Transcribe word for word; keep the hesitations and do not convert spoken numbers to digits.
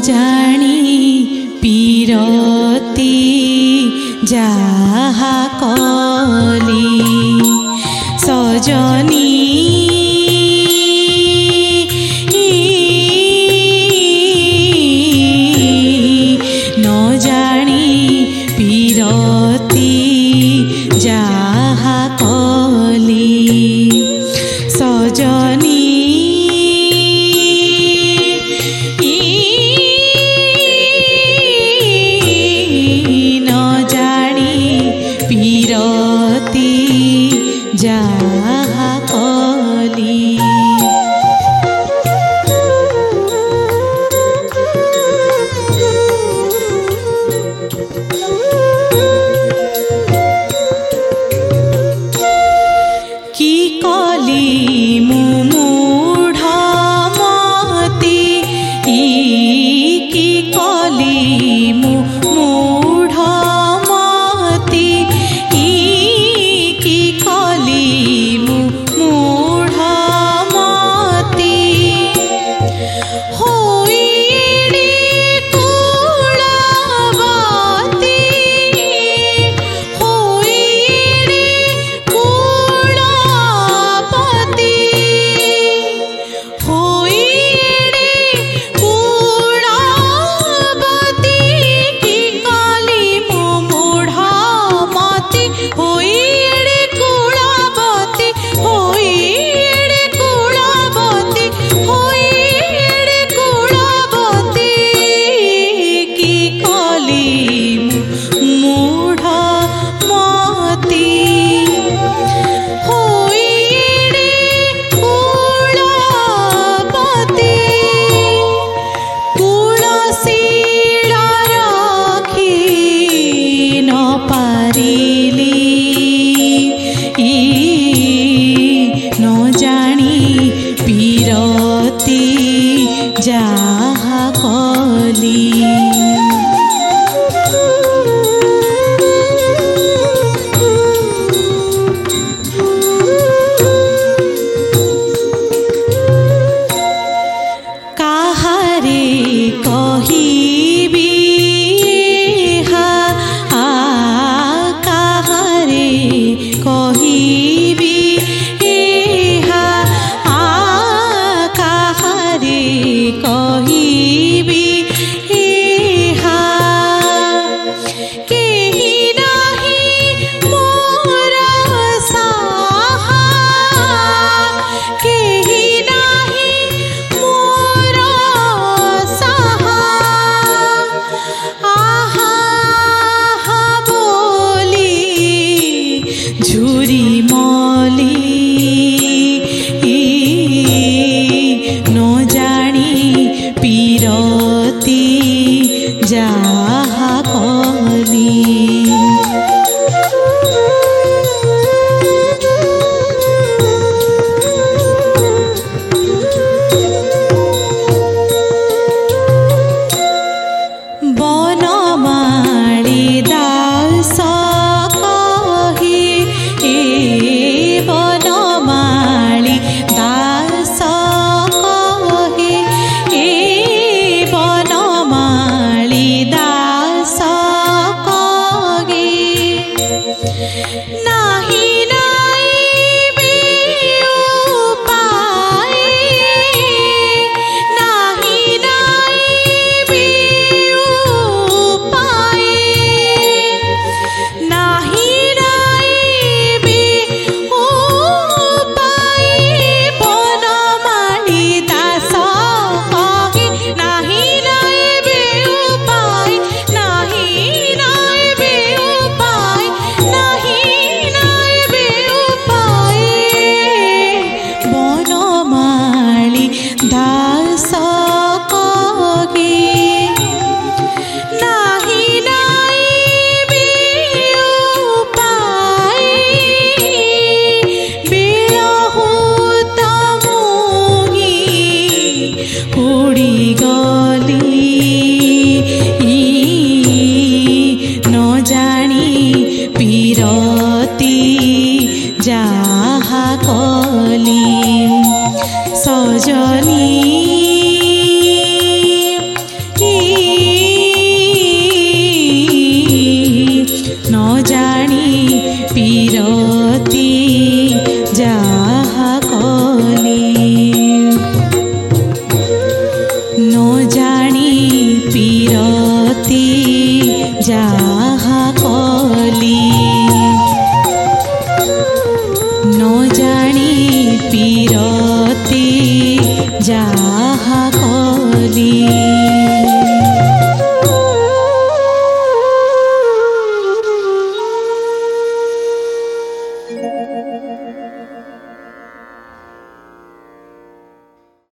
जानी पीरती जाहा कली सजनी न जानी पीरती जाहा कली सजनी जाहा कली की कली मु मूढ़ मती की कली मु मूढ़ मती की कली मु मूढ़ मती होइडी कुलवती होइडी कुलवती होइडी कुलवती की कली मु मूढ़ मती होइडी कुलवती होइडी कुलवती होइडी कुलवती की कली मूढ़ मती होइडी कुलवती कुलशील रखी न पारिली न जानी पीरती जाहा कली काहारे कहिबी हा आ काहारे कहिबी हा आ काहारे कहिबी हा केही नाही मोर साहा केही नाही मोर साहा आहा हा बोली झुरी मली न जानी पीरती जाहा कली बनमाली दास कही ए बनमाली दास कही ए बनमाली दास कही नाही नाही उपाय नाही नाही उपाय नाही नाही उपाय बनमाली दास कही नाही नाही उपाय नाही नाही उपाय नाही नाही उपाय बनमाली दास कही नाही नाही उपाय बिरहुत मुही उड़ी गली न जानी पीरती जाहा कली सजनी বিরতি যা